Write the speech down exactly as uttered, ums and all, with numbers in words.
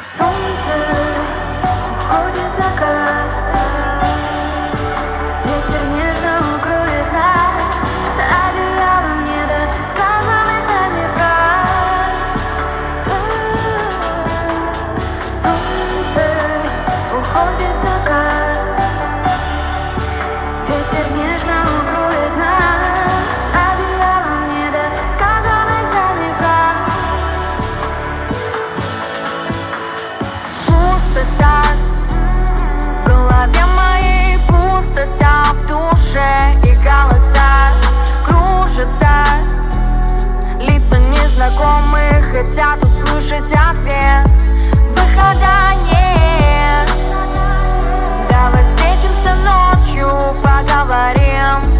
Солнце, уходит закат, ветер нежно укроет нас одеялом недосказанных нами фраз. Солнце, уходит закат, ветер нежно укроет нас одеялом недосказанных нами фраз. Пустота в голове моей, пустота в душе, и голоса кружатся. Лица незнакомые хотят услышать ответ. Выхода нет. Давай встретимся ночью, поговорим.